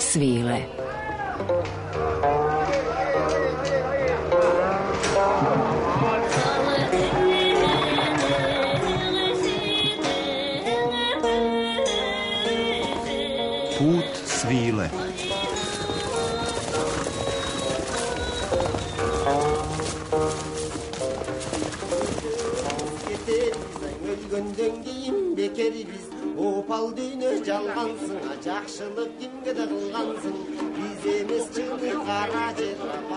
svile. Put svile. Opal düğünü жалғансың, жақшылық кімге де қылғансың, біз емес чыны қара жер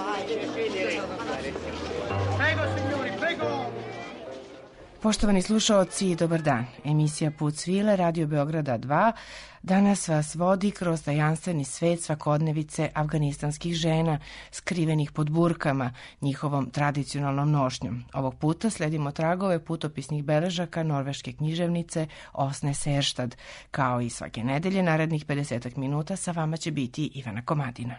Poštovani slušaoci, dobar dan. Emisija Put svile, Radio Beograda 2, danas vas vodi kroz tajanstveni svet svakodnevice afganistanskih žena, skrivenih pod burkama, njihovom tradicionalnom nošnjom. Ovog puta sledimo tragove putopisnih beležaka norveške književnice Osne Serštad. Kao i svake nedelje, narednih 50 minuta sa vama će biti Ivana Komadina.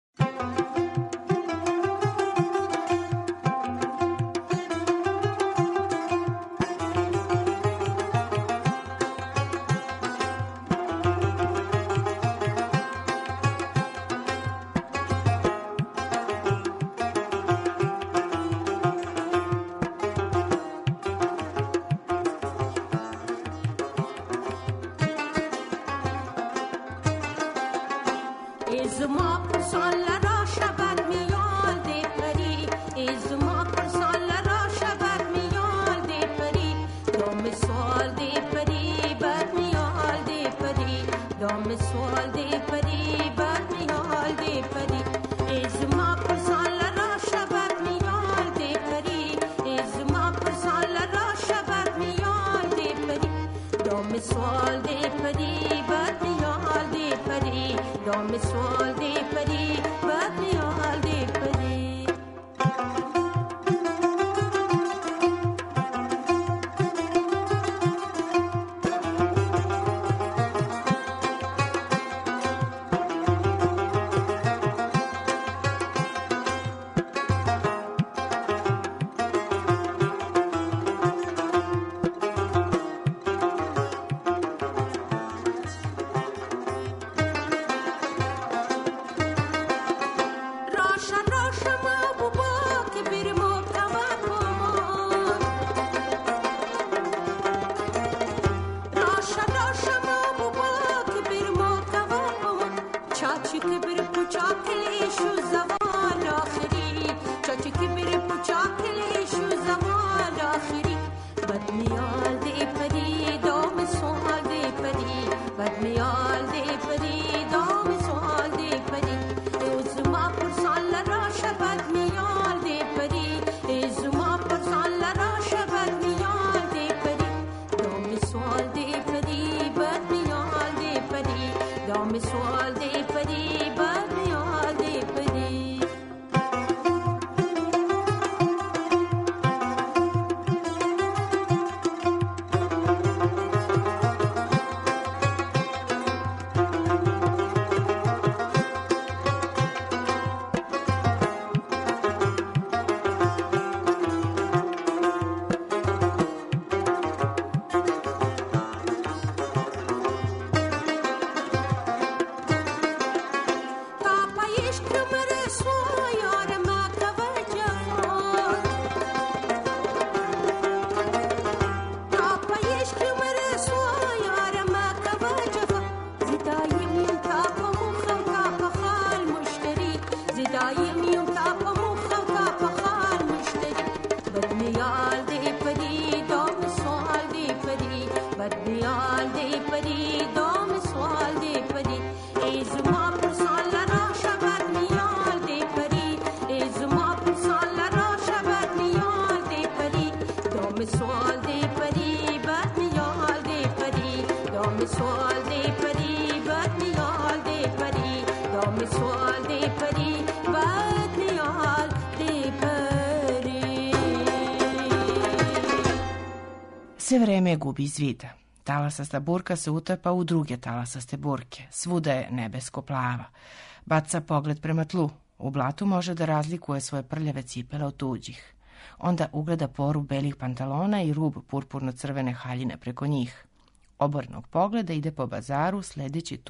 Sve vreme je gubi iz vida. Talasasta burka se utapa u druge talasaste burke. Svuda je nebesko plava. Baca pogled prema tlu. U blatu može da razlikuje svoje prljave cipele od tuđih. Onda ugleda poru belih pantalona i rub purpurno-crvene haljine preko njih. Obornog pogleda ide po bazaru sledeći tu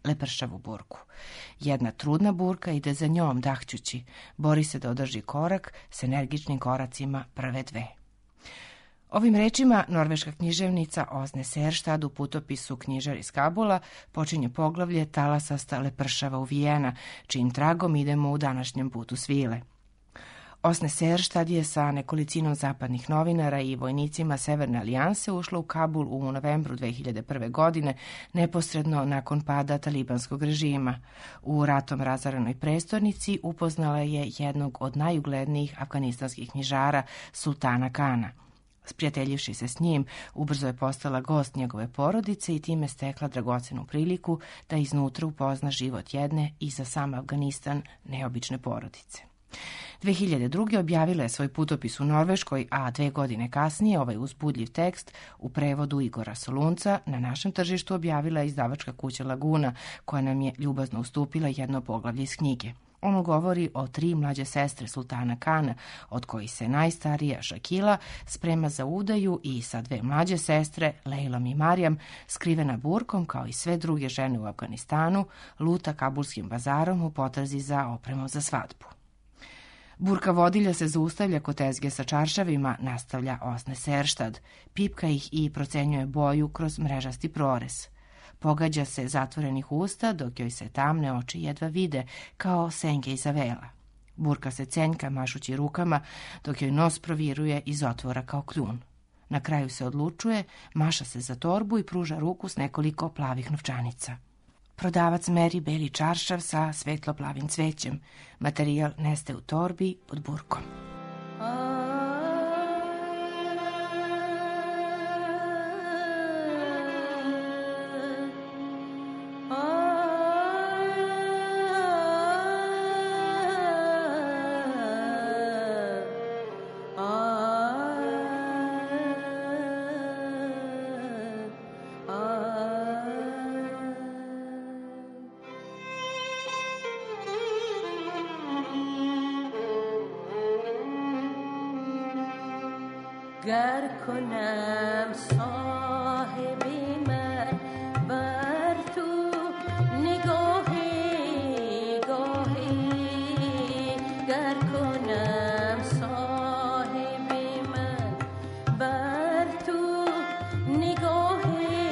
lepršavu burku. Jedna trudna burka ide za njom dahćući, bori se da održi korak s energičnim koracima prve dve. Ovim rečima norveška književnica Osne Serstad u putopisu Knjižar iz Kabula počinje poglavlje Talasasta lepršava uvijena, čijim tragom idemo u današnjem putu svile. Osne Serstad je sa nekolicinom zapadnih novinara i vojnicima Severne alijanse ušla u Kabul u novembru 2001. godine, neposredno nakon pada talibanskog režima. U ratom razorenoj prestonici upoznala je jednog od najuglednijih afganistanskih knjižara, Sultana Kana. Sprijateljivši se s njim, ubrzo je postala gost njegove porodice i time stekla dragocenu priliku da iznutra upozna život jedne i za sam Afganistan neobične porodice. 2002. objavila je svoj putopis u Norveškoj, a 2 godine kasnije ovaj uzbudljiv tekst u prevodu Igora Solunca na našem tržištu objavila je izdavačka kuća Laguna, koja nam je ljubazno ustupila jedno poglavlje iz knjige. Ono govori o 3 mlađe sestre Sultana Kana, od kojih se najstarija Šakila sprema za udaju i sa 2 mlađe sestre, Lejlom i Marijam, skrivena burkom kao i sve druge žene u Afganistanu, luta kabulskim bazarom u potrazi za opremom za svadbu. Burka vodilja se zaustavlja kod tezge sa čaršavima, nastavlja Osne Serstad, pipka ih i procenjuje boju kroz mrežasti prorez. Pogađa se zatvorenih usta, dok joj se tamne oči jedva vide, kao senke iza vela. Burka se cenjka mašući rukama, dok joj nos proviruje iz otvora kao kljun. Na kraju se odlučuje, maša se za torbu i pruža ruku s nekoliko plavih novčanica. Prodavac meri beli čaršav sa svetlo-plavim cvećem. Materijal nestaje u torbi pod burkom. گر کنم صاحب من بر تو نگاهی گر کنم صاحب من بر تو نگاهی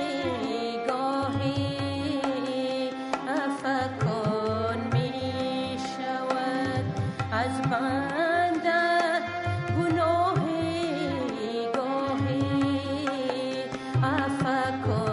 افکن می شود از بنده گناه افکن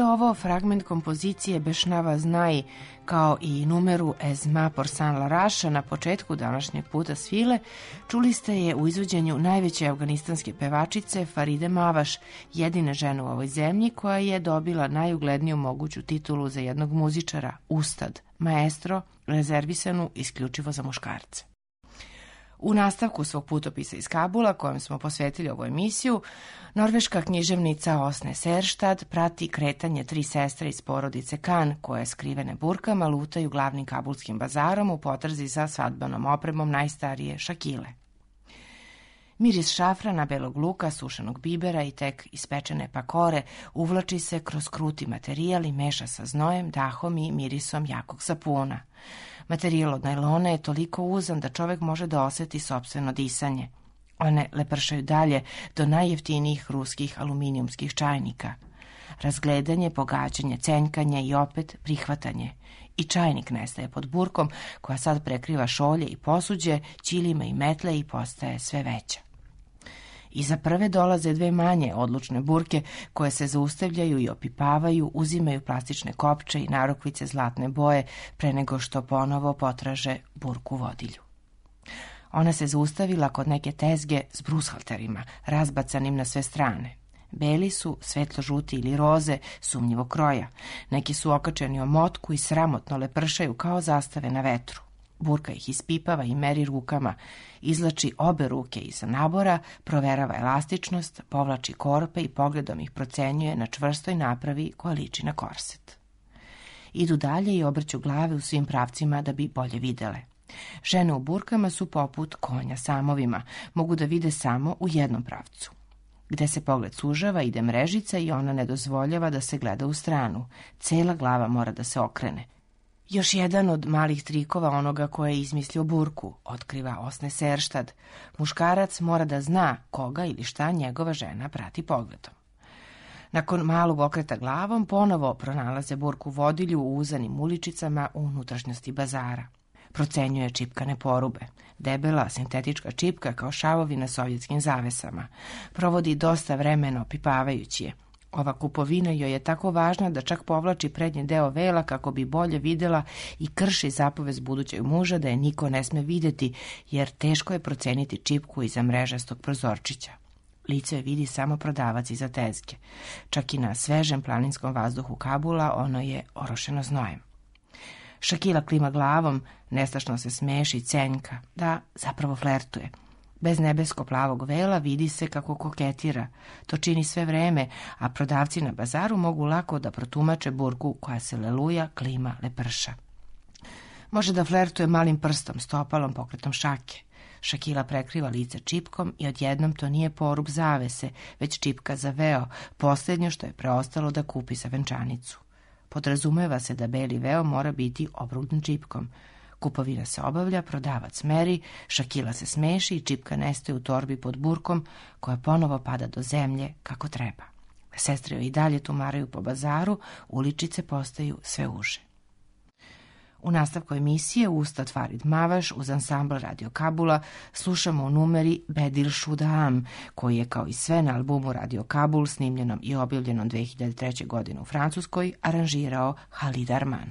ovo fragment kompozicije Bešnava Znaj, kao i numeru Ezma Porsan Laraša na početku današnjeg puta svile, čuli ste je u izvođenju najveće afganistanske pevačice Faride Mavaš, jedine žene u ovoj zemlji koja je dobila najugledniju moguću titulu za jednog muzičara, ustad, maestro, rezervisanu isključivo za muškarce. U nastavku svog putopisa iz Kabula, kojem smo posvetili ovu emisiju, norveška književnica Osne Serštad prati kretanje 3 sestre iz porodice Kan, koje skrivene burkama lutaju glavnim kabulskim bazarom u potrazi za svadbenom opremom najstarije Šakile. Miris šafrana, belog luka, sušenog bibera i tek ispečene pakore uvlači se kroz kruti materijal i meša sa znojem, dahom i mirisom jakog sapuna. Materijal od najlona je toliko uzan da čovek može da oseti sopstveno disanje. One lepršaju dalje do najjeftinijih ruskih aluminijumskih čajnika. Razgledanje, pogađanje, cenjkanje i opet prihvatanje. I čajnik nestaje pod burkom koja sad prekriva šolje i posuđe, ćilima i metle i postaje sve veća. Iza prve dolaze 2 manje odlučne burke koje se zaustavljaju i opipavaju, uzimaju plastične kopče i narukvice zlatne boje pre nego što ponovo potraže burku vodilju. Ona se zaustavila kod neke tezge s brushalterima, razbacanim na sve strane. Beli su, svetlo-žuti ili roze, sumnjivo kroja. Neki su okačeni o motku i sramotno lepršaju kao zastave na vetru. Burka ih ispipava i meri rukama, izlači obe ruke iza nabora, proverava elastičnost, povlači korpe i pogledom ih procenjuje na čvrstoj napravi koja liči na korset. Idu dalje i obrću glave u svim pravcima da bi bolje videle. Žene u burkama su poput konja samovima, mogu da vide samo u jednom pravcu. Gde se pogled sužava, ide mrežica i ona ne dozvoljava da se gleda u stranu. Cela glava mora da se okrene. Još jedan od malih trikova onoga koje je izmislio burku, otkriva Osne Serštad. Muškarac mora da zna koga ili šta njegova žena prati pogledom. Nakon malog okreta glavom, ponovo pronalaze burku vodilju u uzanim uličicama u unutrašnjosti bazara. Procenjuje čipkane porube. Debela, sintetička čipka kao šavovi na sovjetskim zavesama. Provodi dosta vremena opipavajući je. Ova kupovina joj je tako važna da čak povlači prednji deo vela kako bi bolje videla i krši zapovest budućeg muža da je niko ne sme videti, jer teško je proceniti čipku iza mrežastog prozorčića. Lice vidi samo prodavac iza tezge. Čak i na svežem planinskom vazduhu Kabula ono je orošeno znojem. Šakila klima glavom, nestašno se smeši, cenjka, da zapravo flertuje. Bez nebesko-plavog vela vidi se kako koketira. To čini sve vreme, a prodavci na bazaru mogu lako da protumače burku koja se leluja, klima, leprša. Može da flertuje malim prstom, stopalom, pokretom šake. Šakila prekriva lice čipkom i odjednom to nije porub zavese, već čipka za veo, posljednje što je preostalo da kupi za venčanicu. Podrazumeva se da beli veo mora biti obrugnut čipkom. Kupovina se obavlja, prodavac meri, Šakila se smeši i čipka nestaje u torbi pod burkom koja ponovo pada do zemlje kako treba. Sestre joj i dalje tumaraju po bazaru, uličice postaju sve uže. U nastavku emisije Ustad Farid Mavaš uz ansambl Radio Kabula slušamo u numeri Bedil Šudaam, koji je kao i sve na albumu Radio Kabul snimljenom i objavljenom 2003. godine u Francuskoj aranžirao Halid Arman.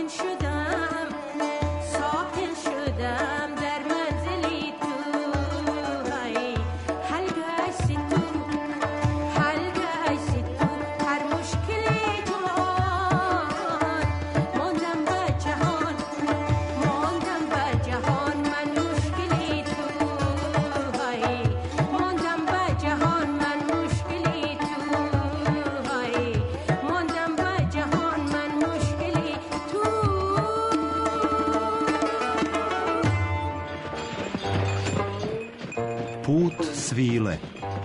ساکن شدم ساکن شدم در منزلی تو های حلقه تو حلقه تو هر مشکلی تو ماندم به جهان ماندم به جهان من مشکلی تو های ماندم به جهان من مشکلی تو های ماندم به جهان من مشکلی تو. Put svile.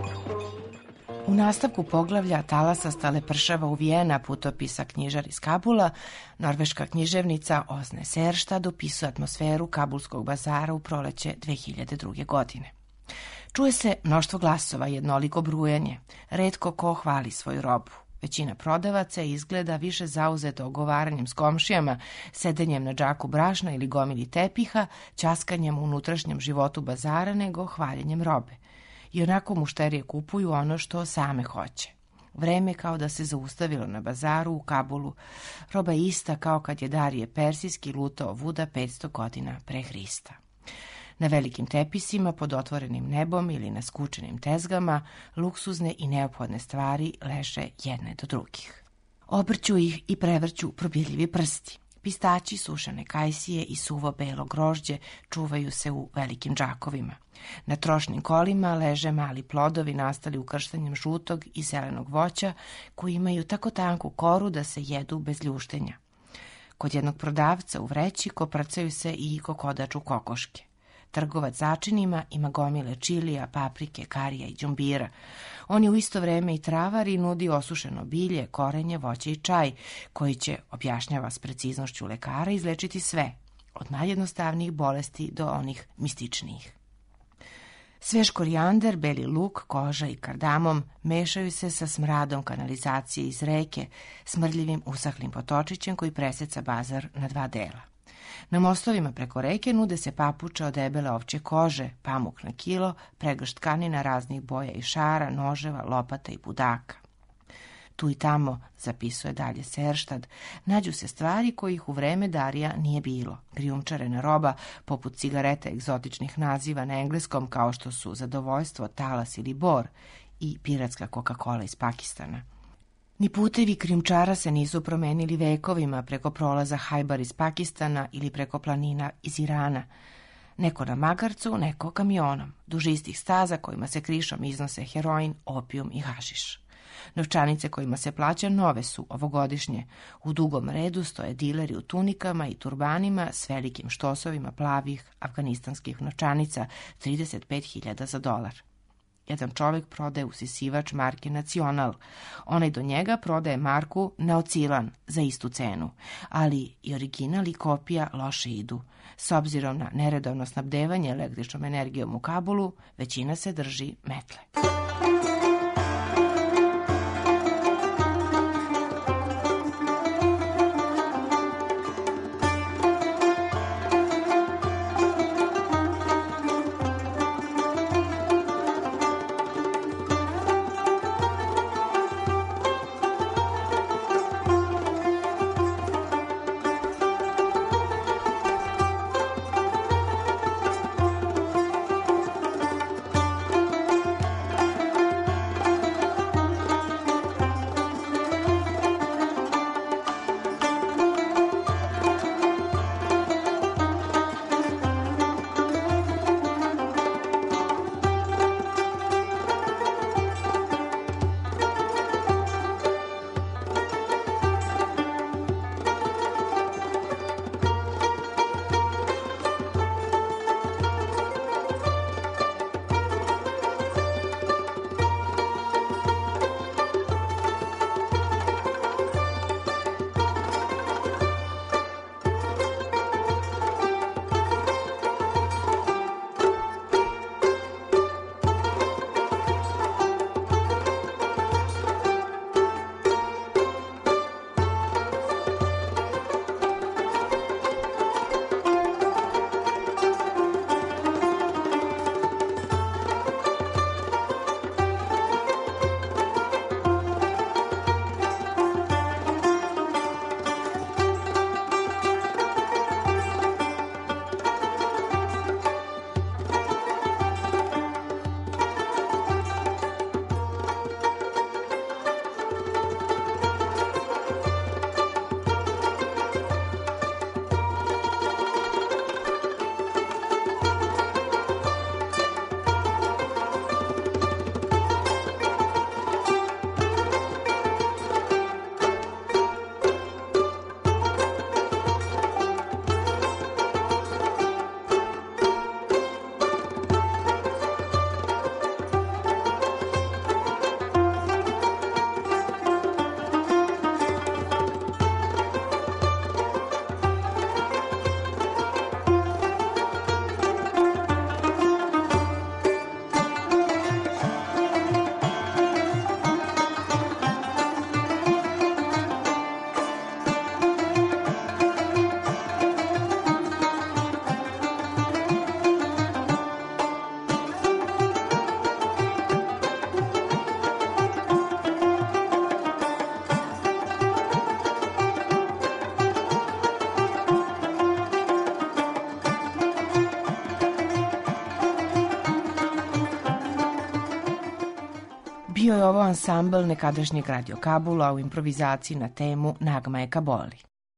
U nastavku poglavlja Talasasta lepršava uvijena putopisa knjižar iz Kabula, norveška književnica Osne Serstad opisuje atmosferu kabulskog bazara u proleće 2002. godine. Čuje se mnoštvo glasova, jednoliko brujanje, retko ko hvali svoju robu. Većina prodavaca izgleda više zauzeta ogovaranjem s komšijama, sedenjem na džaku brašna ili gomili tepiha, ćaskanjem u unutrašnjem životu bazara nego hvaljenjem robe. I onako mušterije kupuju ono što same hoće. Vreme kao da se zaustavilo na bazaru u Kabulu. Roba je ista kao kad je Darije Persijski lutao Vuda 500 godina pre Hrista. Na velikim tepisima, pod otvorenim nebom ili na skučenim tezgama, luksuzne i neophodne stvari leže jedne do drugih. Obrću ih i prevrću probirljivi prsti. Pistaći, sušene kajsije i suvo belo grožđe čuvaju se u velikim džakovima. Na trošnim kolima leže mali plodovi nastali ukrštanjem žutog i zelenog voća koji imaju tako tanku koru da se jedu bez ljuštenja. Kod jednog prodavca u vreći koprcaju se i kokodaču kokoške. Trgovac začinima ima gomile čilija, paprike, karija i đumbira. On je u isto vreme i travar i nudi osušeno bilje, korenje, voće i čaj, koji će, objašnjava s preciznošću lekara, izlečiti sve, od najjednostavnijih bolesti do onih mističnijih. Svež korijander, beli luk, koža i kardamom mešaju se sa smradom kanalizacije iz reke, smrdljivim usahlim potočićem koji preseca bazar na dva dela. Na mostovima preko reke nude se papuče od debele ovčje kože, pamuk na kilo, pregršt tkanina raznih boja i šara, noževa, lopata i budaka. Tu i tamo, zapisuje dalje Serstad, nađu se stvari kojih u vreme Darija nije bilo. Krijumčarena roba, poput cigareta egzotičnih naziva na engleskom kao što su zadovoljstvo, talas ili bor, i piratska Coca-Cola iz Pakistana. Ni putevi krijumčara se nisu promenili vekovima preko prolaza Hajbar iz Pakistana ili preko planina iz Irana. Neko na magarcu, neko kamionom, duž istih staza kojima se krišom iznose heroin, opijum i hašiš. Novčanice kojima se plaća nove su ovogodišnje. U dugom redu stoje dileri u tunikama i turbanima s velikim štosovima plavih afganistanskih novčanica, 35.000 za dolar. Jedan čovjek prodaje usisivač marke Nacional, onaj do njega prodaje marku Neocilan za istu cenu, ali i original i kopija loše idu. S obzirom na neredovno snabdevanje električnom energijom u Kabulu, većina se drži metle. je ovo ansambl nekadašnjeg Radio Kabula u improvizaciji na temu Nagma je Kaboli.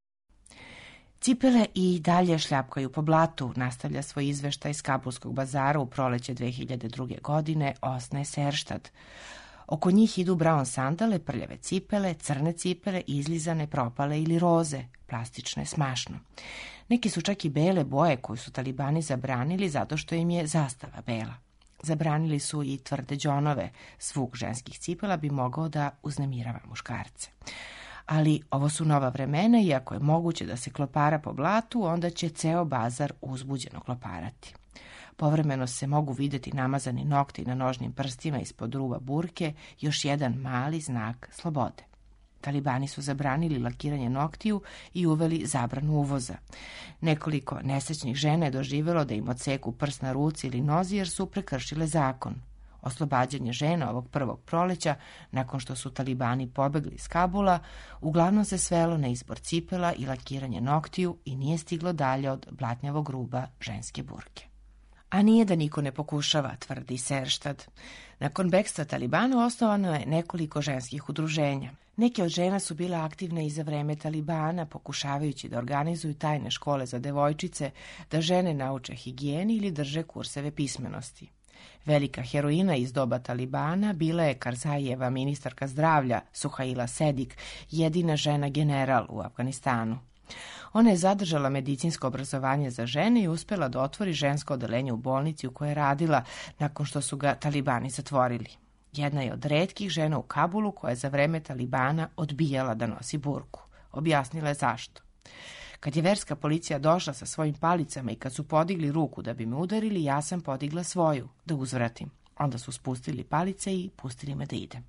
Cipele i dalje šljapkaju po blatu, nastavlja svoj izveštaj iz Kabulskog bazara u proleće 2002. godine Osne Serštad. Oko njih idu braun sandale, prljave cipele, crne cipele, izlizane, propale ili roze, plastične, smašno. Neki su čak i bele boje koju su talibani zabranili zato što im je zastava bela. Zabranili su i tvrde đonove, zvuk ženskih cipela bi mogao da uznemirava muškarce. Ali ovo su nova vremena i ako je moguće da se klopara po blatu, onda će ceo bazar uzbuđeno kloparati. Povremeno se mogu vidjeti namazani nokti na nožnim prstima ispod ruba burke, još jedan mali znak slobode. Talibani su zabranili lakiranje noktiju i uveli zabranu uvoza. Nekoliko nesrećnih žena je doživjelo da im odseku prst na ruci ili nozi jer su prekršile zakon. Oslobađanje žena ovog prvog proleća, nakon što su talibani pobegli iz Kabula, uglavnom se svelo na izbor cipela i lakiranje noktiju i nije stiglo dalje od blatnjavog ruba ženske burke. A nije da niko ne pokušava, tvrdi Serštad. Nakon bekstva talibana osnovano je nekoliko ženskih udruženja. Neke od žena su bile aktivne i za vreme talibana, pokušavajući da organizuju tajne škole za devojčice, da žene nauče higijeni ili drže kurseve pismenosti. Velika heroina iz doba talibana bila je Karzajeva, ministarka zdravlja, Suhaila Sedik, jedina žena general u Afganistanu. Ona je zadržala medicinsko obrazovanje za žene i uspjela da otvori žensko odeljenje u bolnici u kojoj je radila nakon što su ga talibani zatvorili. Jedna je od retkih žena u Kabulu koja je za vreme talibana odbijala da nosi burku. Objasnila je zašto. Kad je verska policija došla sa svojim palicama i kad su podigli ruku da bi me udarili, ja sam podigla svoju, da uzvratim. Onda su spustili palice i pustili me da idem.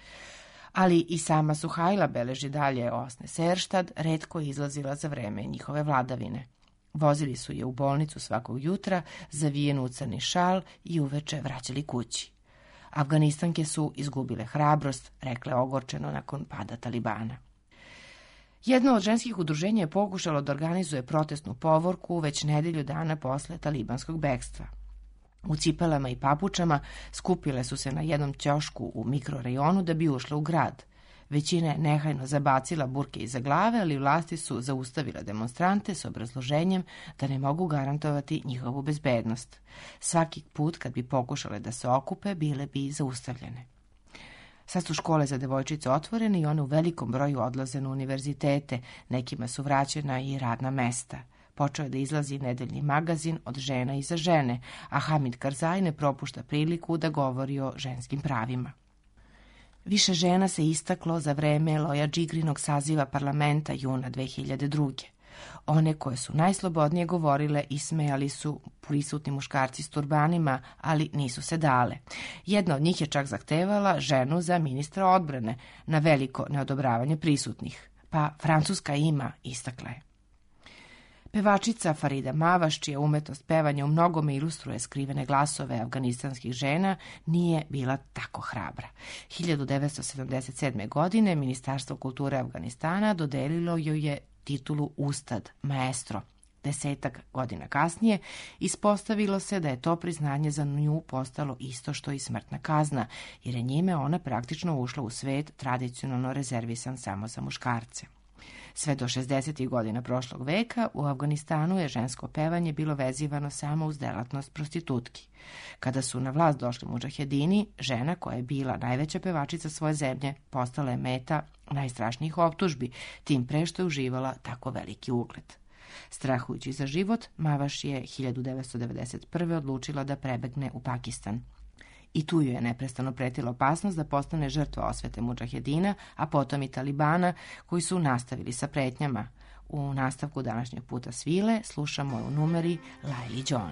Ali i sama Suhajla beleži dalje Osne Serštad, retko je izlazila za vreme njihove vladavine. Vozili su je u bolnicu svakog jutra, zavijenu u crni šal i uveče vraćali kući. Afganistanke su izgubile hrabrost, rekle ogorčeno nakon pada talibana. Jedno od ženskih udruženja je pokušalo da organizuje protestnu povorku već nedelju dana posle talibanskog bekstva. U cipelama i papučama skupile su se na jednom ćošku u mikrorejonu da bi ušle u grad. Većina je nehajno zabacila burke iza glave, ali vlasti su zaustavile demonstrante s obrazloženjem da ne mogu garantovati njihovu bezbednost. Svaki put kad bi pokušale da se okupe, bile bi zaustavljene. Sad su škole za devojčice otvorene i one u velikom broju odlaze na univerzitete, nekima su vraćena i radna mesta. Počeo je da izlazi nedeljni magazin Od žena i za žene, a Hamid Karzaj ne propušta priliku da govori o ženskim pravima. Više žena se istaklo za vreme Loja Džigrinog saziva parlamenta juna 2002. One koje su najslobodnije govorile i smejali su prisutni muškarci s turbanima, ali nisu se dale. Jedna od njih je čak zahtevala ženu za ministra odbrane, na veliko neodobravanje prisutnih. Pa Francuska ima, istakla je. Pevačica Farida Mavaš, čija umetnost pevanja u mnogome ilustruje skrivene glasove afganistanskih žena, nije bila tako hrabra. 1977. godine Ministarstvo kulture Afganistana dodelilo joj je titulu Ustad, maestro. 10 godina kasnije ispostavilo se da je to priznanje za nju postalo isto što i smrtna kazna, jer je njime ona praktično ušla u svet tradicionalno rezervisan samo za muškarce. Sve do 60. godina prošlog veka u Afganistanu je žensko pevanje bilo vezivano samo uz delatnost prostitutki. Kada su na vlast došli mudžahedini, žena koja je bila najveća pevačica svoje zemlje postala je meta najstrašnijih optužbi, tim pre što je uživala tako veliki ugled. Strahujući za život, Mavaš je 1991. odlučila da prebegne u Pakistan. I tu joj je neprestano pretila opasnost da postane žrtva osvete mudžahedina, a potom i talibana, koji su nastavili sa pretnjama. U nastavku današnjeg puta svile slušamo u numeri Laili John.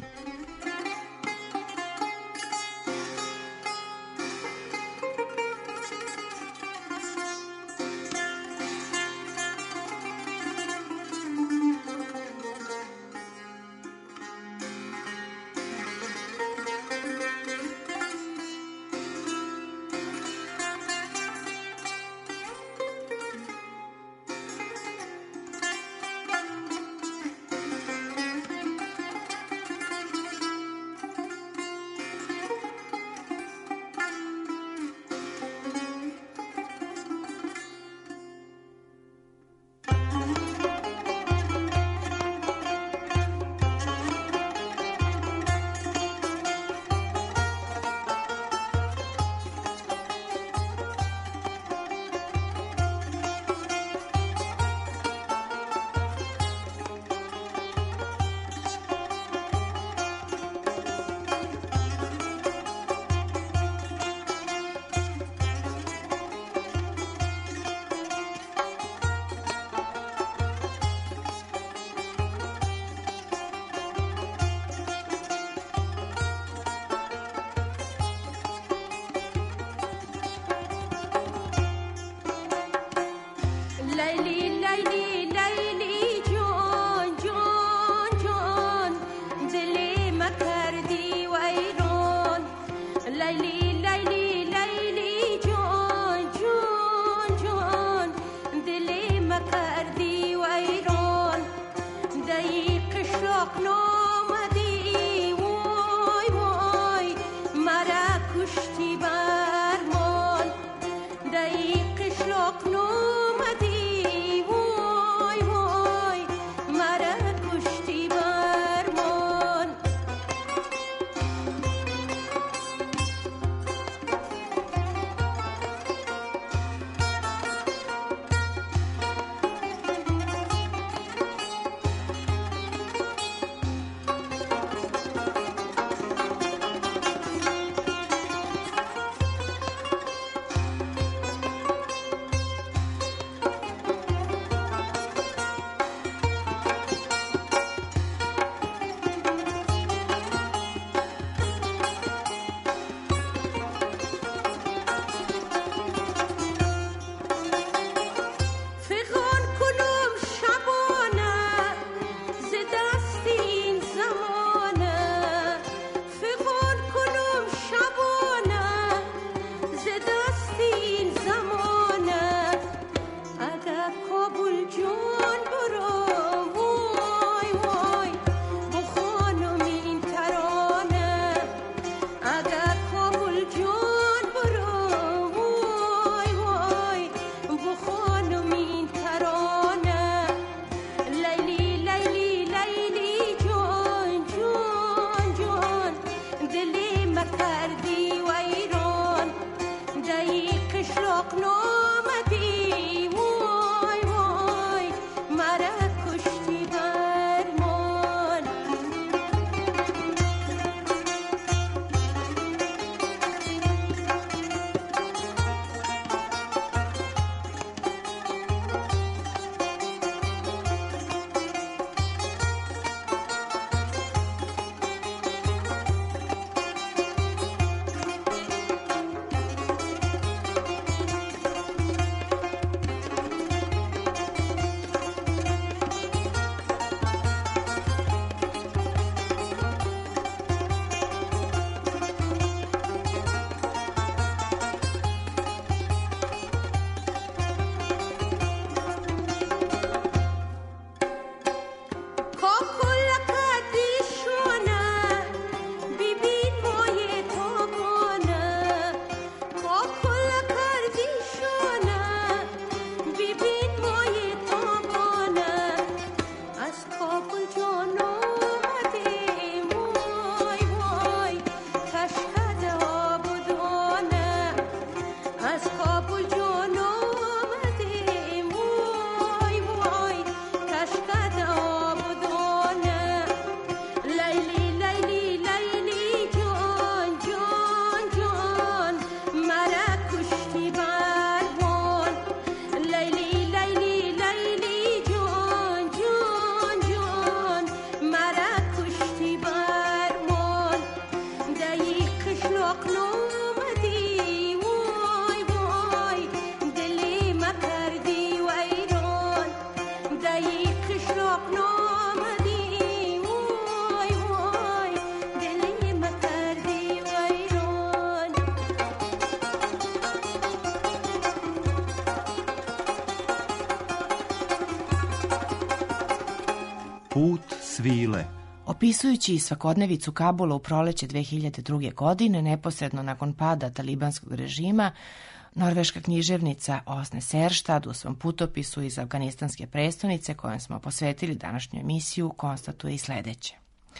Put svile. Opisujući svakodnevicu Kabula u proleće 2002. godine, neposredno nakon pada talibanskog režima, norveška književnica Åsne Seierstad u svom putopisu iz afganistanske prestonice, kojem smo posvetili današnju emisiju, konstatuje i sledeće.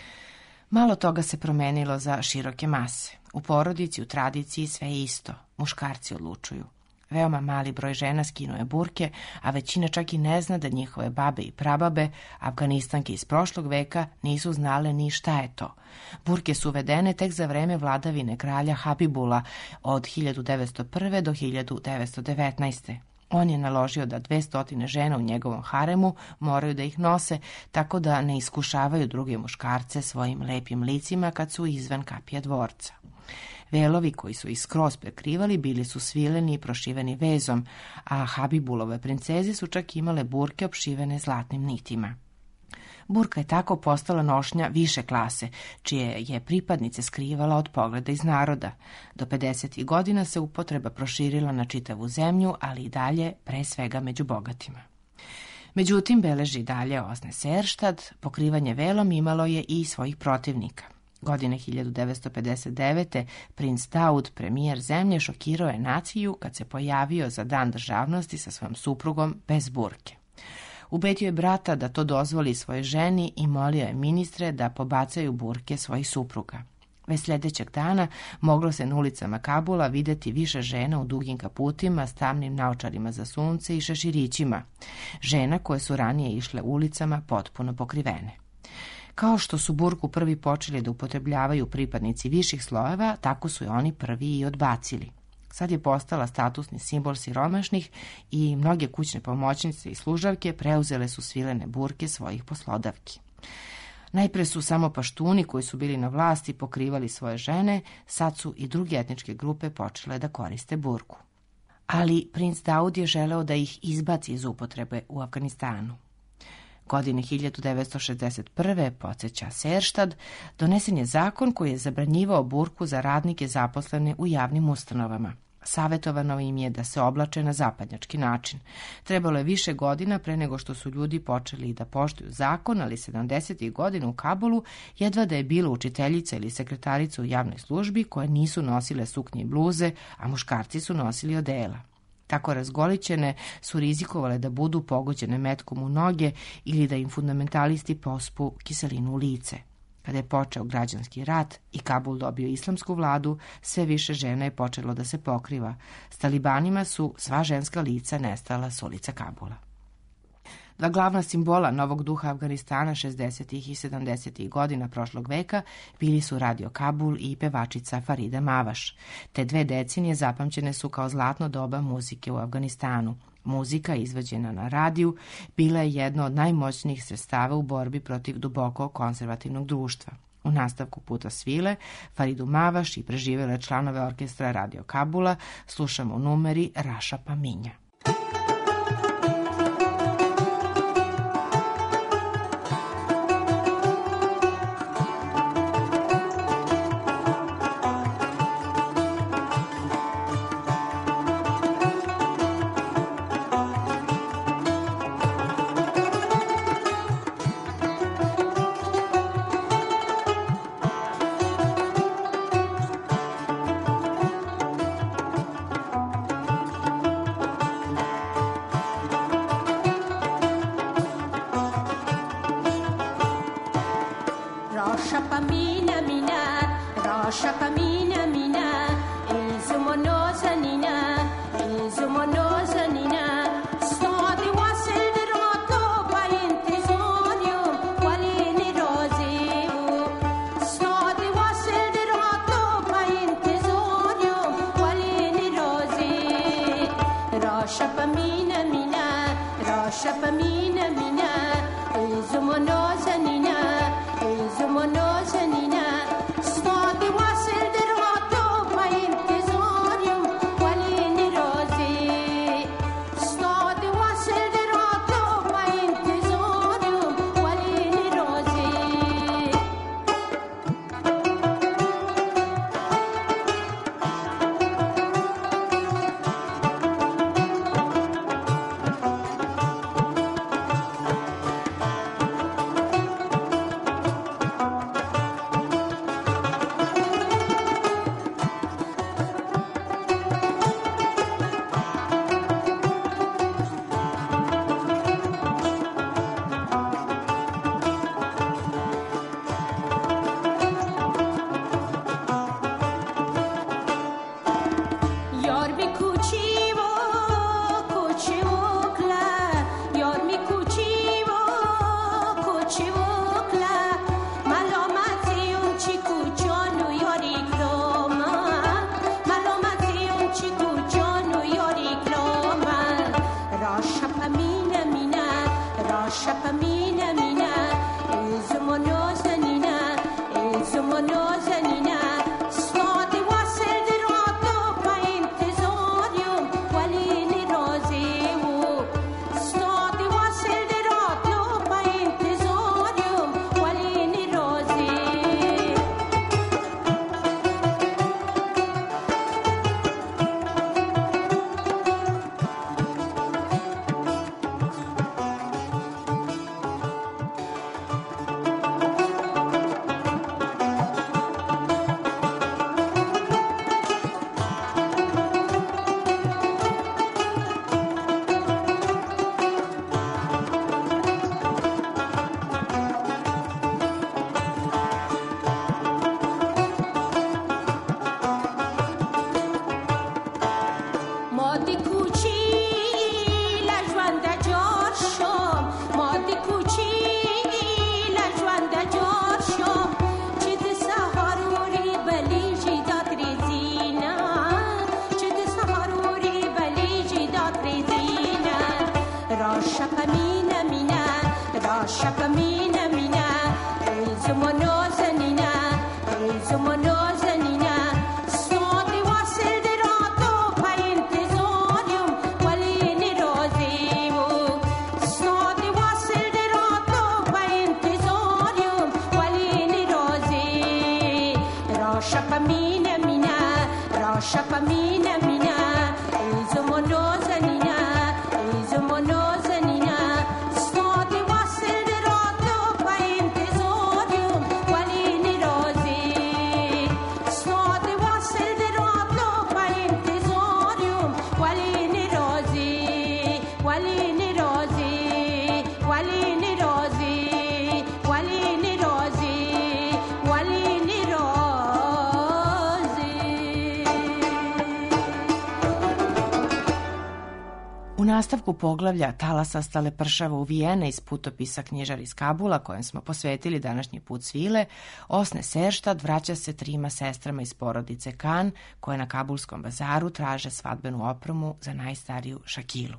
Malo toga se promenilo za široke mase. U porodici, u tradiciji sve je isto. Muškarci odlučuju. Veoma mali broj žena skinuje burke, a većina čak i ne zna da njihove babe i prababe, Afganistanke iz prošlog veka, nisu znale ni šta je to. Burke su uvedene tek za vreme vladavine kralja Habibula od 1901. do 1919. On je naložio da 200 žena u njegovom haremu moraju da ih nose, tako da ne iskušavaju druge muškarce svojim lepim licima kad su izvan kapije dvorca. Velovi koji su ih skroz prekrivali bili su svileni i prošiveni vezom, a Habibulove princeze su čak imale burke opšivene zlatnim nitima. Burka je tako postala nošnja više klase, čije je pripadnice skrivala od pogleda iz naroda. Do 50. godina se upotreba proširila na čitavu zemlju, ali i dalje, pre svega među bogatima. Međutim, beleži dalje Åsne Seierstad, pokrivanje velom imalo je i svojih protivnika. Godine 1959. princ Daud, premijer zemlje, šokirao je naciju kad se pojavio za dan državnosti sa svojom suprugom bez burke. Ubedio je brata da to dozvoli svojoj ženi i molio je ministre da pobacaju burke svojih supruga. Već sljedećeg dana moglo se na ulicama Kabula videti više žena u dugim kaputima s tamnim naočarima za sunce i šeširićima. Žena koje su ranije išle ulicama potpuno pokrivene. Kao što su burku prvi počeli da upotrebljavaju pripadnici viših slojeva, tako su je oni prvi i odbacili. Sad je postala statusni simbol siromašnih i mnoge kućne pomoćnice i služavke preuzele su svilene burke svojih poslodavki. Najpre su samo paštuni koji su bili na vlasti pokrivali svoje žene, sad su i druge etničke grupe počele da koriste burku. Ali princ Daud je želeo da ih izbaci iz upotrebe u Afganistanu. Godine 1961. podsjeća Seierstad, donesen je zakon koji je zabranjivao burku za radnike zaposlene u javnim ustanovama. Savetovano im je da se oblače na zapadnjački način. Trebalo je više godina pre nego što su ljudi počeli da poštuju zakon, ali 70. godina u Kabulu jedva da je bilo učiteljica ili sekretarica u javnoj službi koje nisu nosile suknje i bluze, a muškarci su nosili odela. Tako razgolićene su rizikovale da budu pogođene metkom u noge ili da im fundamentalisti pospu kiselinu u lice. Kada je počeo građanski rat i Kabul dobio islamsku vladu, sve više žena je počelo da se pokriva. S talibanima su sva ženska lica nestala s ulica Kabula. Dva glavna simbola novog duha Afganistana 60. i 70. godina prošlog veka bili su Radio Kabul i pevačica Farida Mavaš. Te dve decenije zapamćene su kao zlatno doba muzike u Afganistanu. Muzika izvođena na radiju bila je jedno od najmoćnijih sredstava u borbi protiv duboko konzervativnog društva. U nastavku Puta svile, Faridu Mavaš i preživele članove orkestra Radio Kabula slušamo u numeri Raša Paminja. mina mina, rasha mina mina, izumonoza nina, izumonoza nina. Stati wasel di rotto pa in tesorium, qualini roseu. Stati wasel di rotto pa in tesorium, qualini roseu. Modi cuci la joanda Giorgio, modi cuci la joanda Giorgio, ci de saharuri baliji da trezina, ci de saharuri baliji da trezina. Rasha mina mina, rasha mina mina, izumonoza nina, izumonoza nina. Stati wasel di rotto pa in tesorium, qualini roseu. Stati wasel di rotto pa in tesorium, qualini roseu. Rasha mina mina, rasha mina mina, izumonoza nina, izumonoza nina. Stati wasel di rotto pa in tesorium, qualini roseu. Stati wasel di rotto pa in tesorium, qualini rosei, qualini rosei, qualini rosei, qualini rosei, qualini rosei. U nastavku poglavlja Talasasta lepršava uvijena iz putopisa knjižar iz Kabula, kojem smo posvetili današnji put svile, Osne Serštad vraća se trima sestrama iz porodice Kan, koje na kabulskom bazaru traže svadbenu opremu za najstariju Šakilu.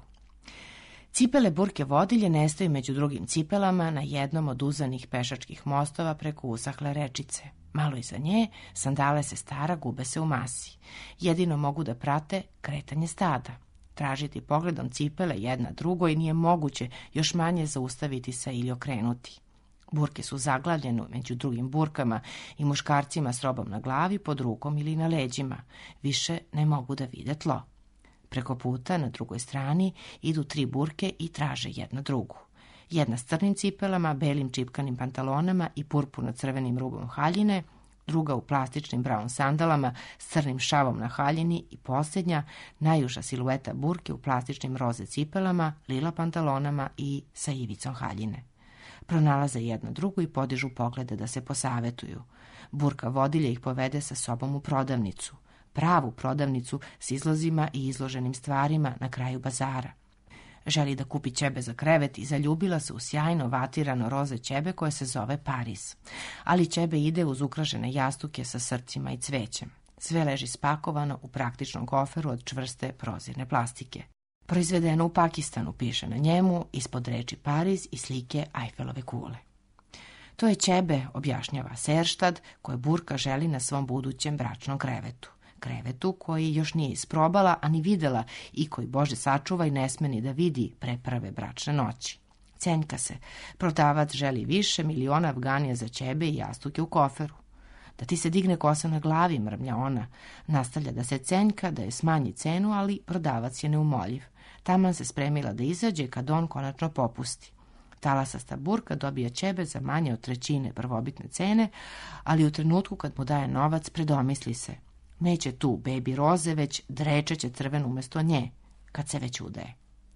Cipele Burke vodilje nestaju među drugim cipelama na jednom od uzanih pešačkih mostova preko usahle rečice. Malo iza nje, sandale sestara gube se u masi. Jedino mogu da prate kretanje stada. Tražiti pogledom cipele jedna drugoj nije moguće, još manje zaustaviti se ili okrenuti. Burke su zaglavljene među drugim burkama i muškarcima s robom na glavi, pod rukom ili na leđima. Više ne mogu da vide tlo. Preko puta na drugoj strani idu tri burke i traže jedna drugu. Jedna s crnim cipelama, belim čipkanim pantalonama i purpurno-crvenim rubom haljine, druga u plastičnim brown sandalama s crnim šavom na haljini i posljednja, najuža silueta burke u plastičnim roze cipelama, lila pantalonama i sa ivicom haljine. Pronalaze jedno drugo i podižu poglede da se posavetuju. Burka vodilja ih povede sa sobom u prodavnicu. Pravu prodavnicu s izlozima i izloženim stvarima na kraju bazara. Želi da kupi ćebe za krevet i zaljubila se u sjajno vatirano roze ćebe koje se zove Paris. Ali ćebe ide uz ukrašene jastuke sa srcima i cvećem. Sve leži spakovano u praktičnom koferu od čvrste prozirne plastike. Proizvedeno u Pakistanu, piše na njemu, ispod reči Paris i slike Ajfelove kule. To je ćebe, objašnjava Serštad, koje Burka želi na svom budućem bračnom krevetu. Krevetu koji još nije isprobala, a ni videla i koji, Bože sačuvaj, ne sme ni da vidi pre prve bračne noći. Cenjka se. Prodavac želi više miliona Afganija za ćebe i jastuke u koferu. Da ti se digne kosa na glavi, mrmlja ona. Nastavlja da se cenjka, da je smanji cenu, ali prodavac je neumoljiv. Taman se spremila da izađe kad on konačno popusti. Talasasta Burka dobija ćebe za manje od trećine prvobitne cene, ali u trenutku kad mu daje novac predomisli se. Neće tu bebi roze, već drečeće crven umjesto nje, kad se već udaje.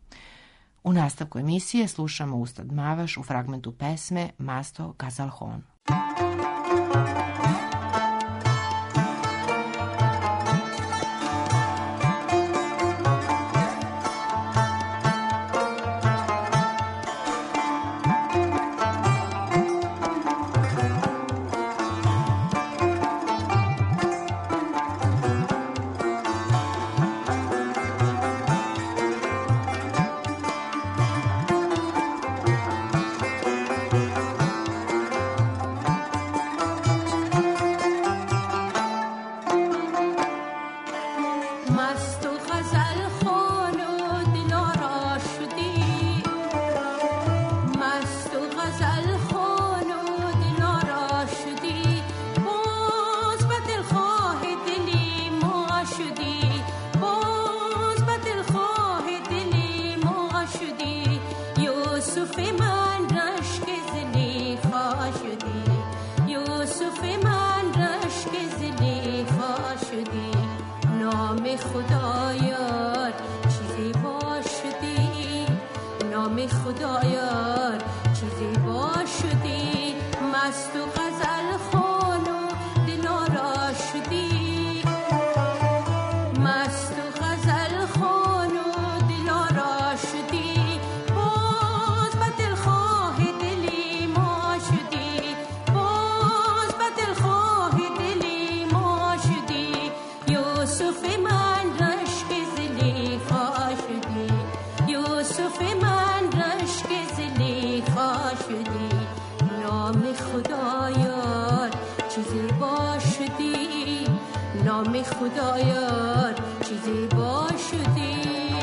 U nastavku emisije slušamo Ustad Mavaš u fragmentu pesme Masto Gazalhon. یوسف من رشک زلیخا شدی یوسف من رشک زلیخا شدی نام خدایار چیزی باش شدی نام خدایار چیزی باش شدی مست و غزل خوان و دلارا شدی مست و غزل خوان و دلارا شدی باز به دلخواه دلی ما شدی باز به دلخواه دلی ما شدی یوسف من رشک زلیخا شدی یوسف من رشک زلیخا شدی نام خدایار چیزی باش شدی نام خدایار چیزی باش شدی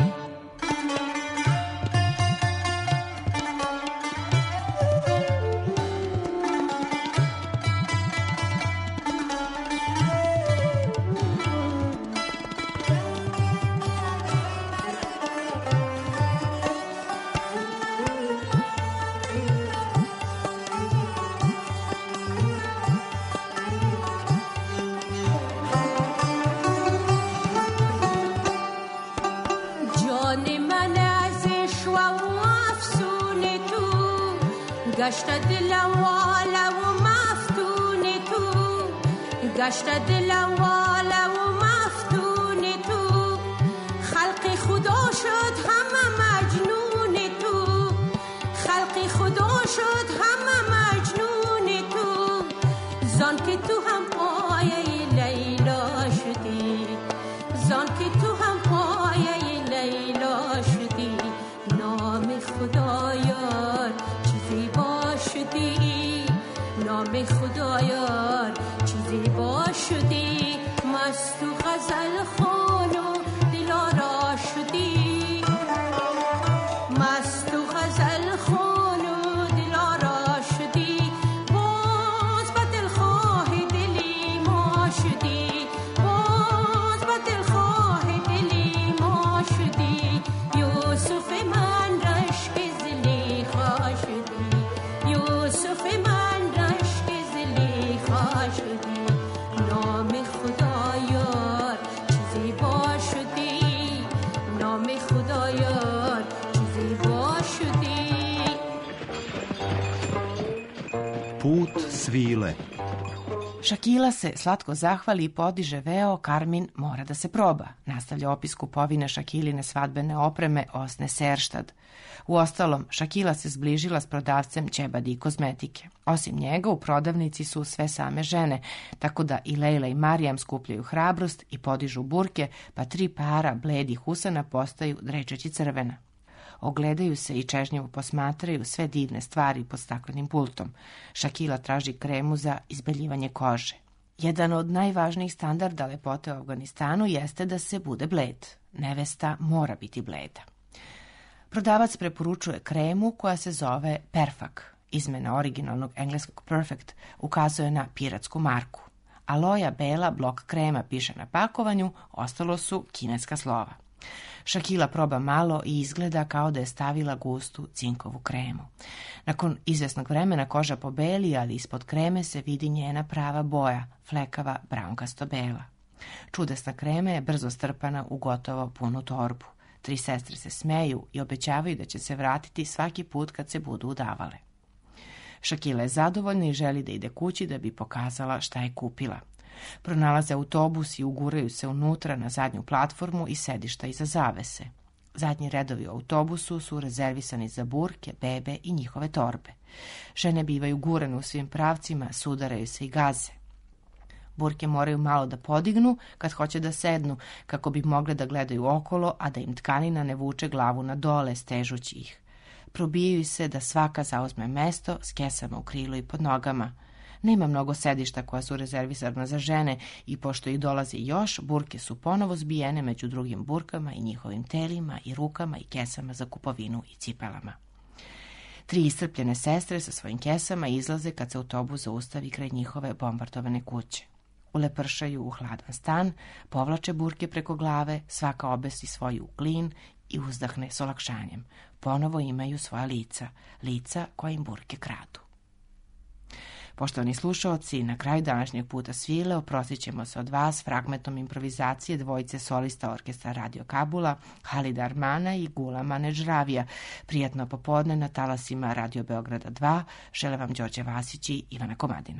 گشت دلم والا و مفتون تو گشت دلم والا و مفتون تو خلق خدا شد همه مجنون تو خلق خدا شد همه مجنون تو زان که تو هم پایه لیلا شدی زان که تو هم پایه لیلا شدی نام خدایار چیزی باش شدی نام خدایار چیزی باش شدی مست و غزل خوان و دلارا شدی مست و غزل خوان و دلارا شدی باز به دلخواه دلی ما شدی باز به دلخواه دلی ما شدی یوسف من رشک زلیخا شدی یوسف من رشک زلیخا شدی نام خدایار چیزی باش شدی نام خدایار چیزی باش شدی Put svile. Šakila se slatko zahvali i podiže veo, Karmin mora da se proba. Nastavlja opis kupovine Šakiline svadbene opreme Osne Serštad. Uostalom, Šakila se zbližila s prodavcem ćebadi i kozmetike. Osim njega, u prodavnici su sve same žene, tako da i Lejla i Marijam skupljaju hrabrost i podižu burke, pa 3 para bledih usana postaju drečeći crvena. Ogledaju se i čežnjevo posmatraju sve divne stvari pod staklenim pultom. Šakila traži kremu za izbeljivanje kože. Jedan od najvažnijih standarda lepote u Afganistanu jeste da se bude bled. Nevesta mora biti bleda. Prodavac preporučuje kremu koja se zove Perfak. Izmena originalnog engleskog Perfect ukazuje na piratsku marku. Aloja bela blok krema piše na pakovanju, ostalo su kineska slova. Šakila proba malo i izgleda kao da je stavila gustu cinkovu kremu. Nakon izvesnog vremena koža pobeli, ali ispod kreme se vidi njena prava boja, flekava braunkasto-bela. Čudesna krema je brzo strpana u gotovo punu torbu. 3 sestre se smeju i obećavaju da će se vratiti svaki put kad se budu udavale. Šakila je zadovoljna i želi da ide kući da bi pokazala šta je kupila. Pronalaze autobus i uguraju se unutra na zadnju platformu i sedišta iza zavese. Zadnji redovi u autobusu su rezervisani za burke, bebe i njihove torbe. Žene bivaju gurane u svim pravcima, sudaraju se i gaze. Burke moraju malo da podignu kad hoće da sednu, kako bi mogle da gledaju okolo, a da im tkanina ne vuče glavu na dole, stežući ih. Probijaju se da svaka zauzme mesto s kesama u krilu i pod nogama. Nema mnogo sedišta koja su rezervisana za žene i pošto ih dolazi još, burke su ponovo zbijene među drugim burkama i njihovim telima i rukama i kesama za kupovinu i cipelama. 3 iscrpljene sestre sa svojim kesama izlaze kad se autobus zaustavi kraj njihove bombardovane kuće. Ulepršaju u hladan stan, povlače burke preko glave, svaka obesi svoju u klin i uzdahne s olakšanjem. Ponovo imaju svoja lica koja im burke kradu. Poštovani slušaoci, na kraju današnjeg puta svile oprostit ćemo se od vas fragmentom improvizacije dvojice solista orkestra Radio Kabula, Halida Armana i Gulama Nežravija. Prijatno popodne na talasima Radio Beograda 2. Žele vam Đorđe Vasić i Ivana Komadina.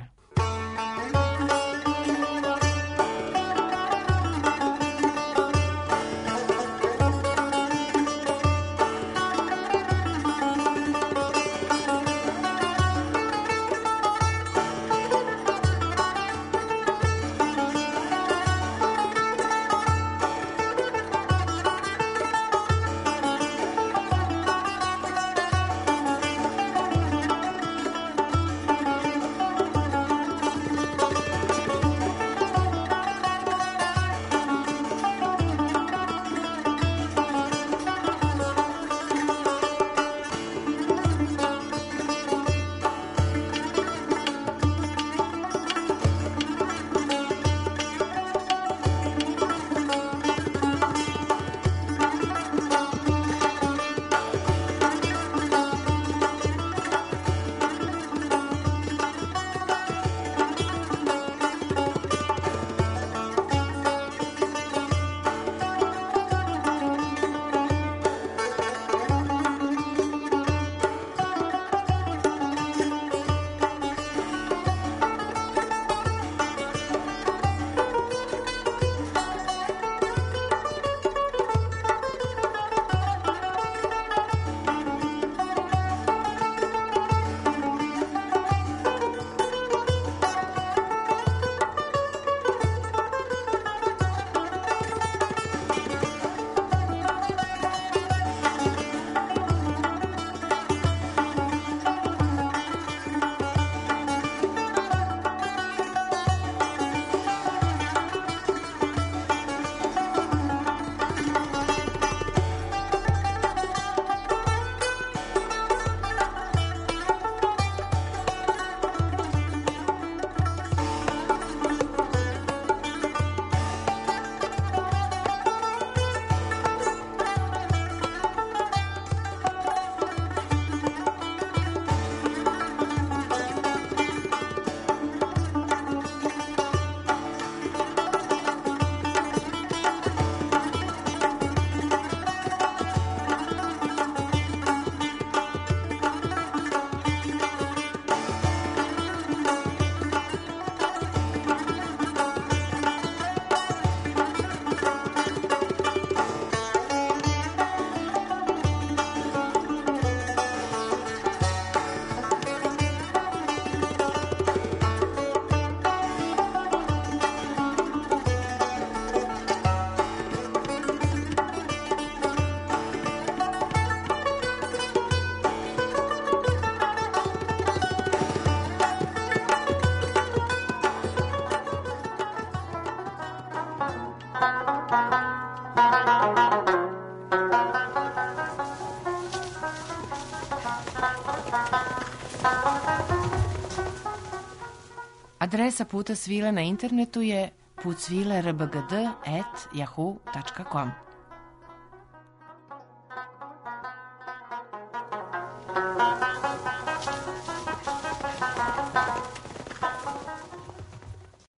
Adresa Puta svile na internetu je putsvilerbgd@yahoo.com.